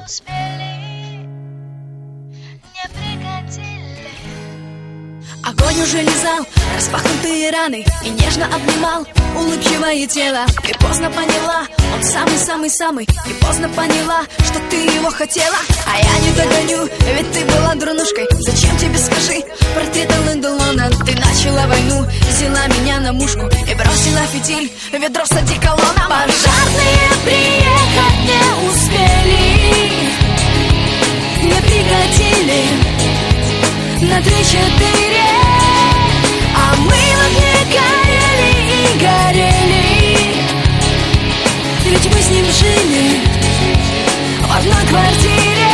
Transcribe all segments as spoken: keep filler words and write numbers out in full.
успели, не пригодили. Огонь уже лизал распахнутые раны и нежно обнимал улыбчивое тело. Ты поздно поняла, он самый-самый-самый. И поздно поняла, что ты его хотела. А я не догоню, ведь ты была дурнушкой. Зачем тебе, скажи, портрет Ален Делона? Ты начала войну, взяла меня на мушку и бросила фитиль, ведро с одеколоном. Пожарные приехать не успели, не пригодили на три-четыре. А мы в огне горели и горели, ведь мы с ним жили в одной квартире.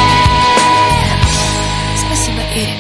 Спасибо, Ире.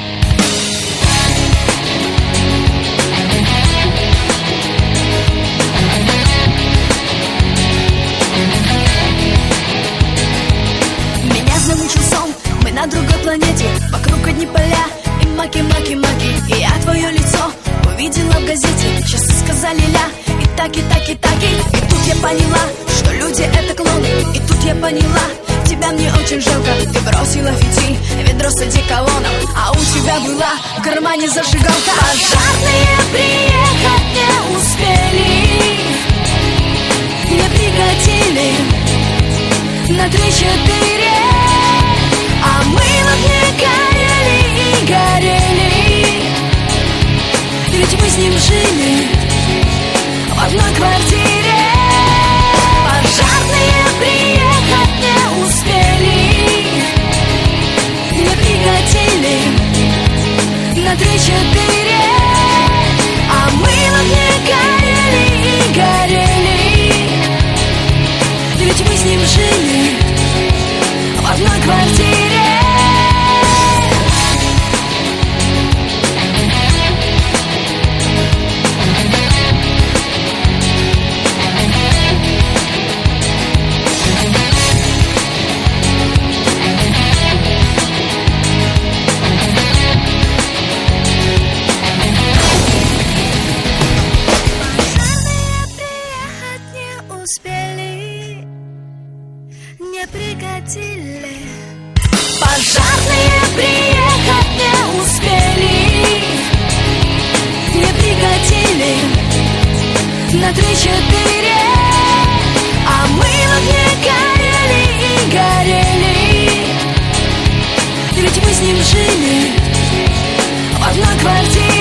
Меня замучил сон, мы на другой планете. Вокруг одни поля и маки-маки-маки. И я твое лицо увидела в газете. Часы сказали ля, и так, и так, и так. И, и тут я поняла, что люди это клоны. И тут я поняла, тебя мне очень жалко. Ты бросила фитиль, ведро с одеколоном, а у тебя была в кармане зажигалка. Пожарные приехать не успели, не пригодили на три-четыре. А мы в огне горели и горели, ведь мы с ним жили в одной квартире. Пожарные приехать не успели, не пригодили на три-четыре. А мы в огне горели и горели, ведь мы с ним жили в одной квартире. успели, не пригодили. Пожарные приехать не успели, не пригодили на три-четыре. А мы в огне горели и горели, ведь мы с ним жили в одной квартире.